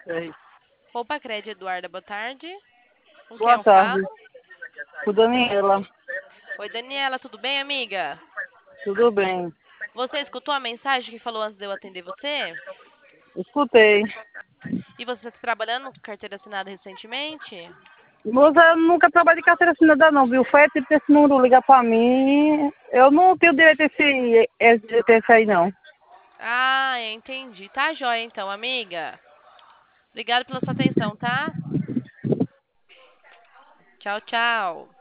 Sei. Roupa Crédito, Eduarda, boa tarde. Com quem Boa eu falo? tarde. Com Daniela. Oi, Daniela, tudo bem, amiga? Tudo bem? Você escutou a mensagem que falou antes de eu atender você? Escutei. E você está trabalhando com carteira assinada recentemente? Moça, eu nunca trabalhei de carteira assinada não, viu? Foi tipo esse número liga pra mim. Eu não tenho direito a esse aí não. Ah, entendi. Tá joia então, amiga. Obrigada pela sua atenção, tá? Tchau, tchau.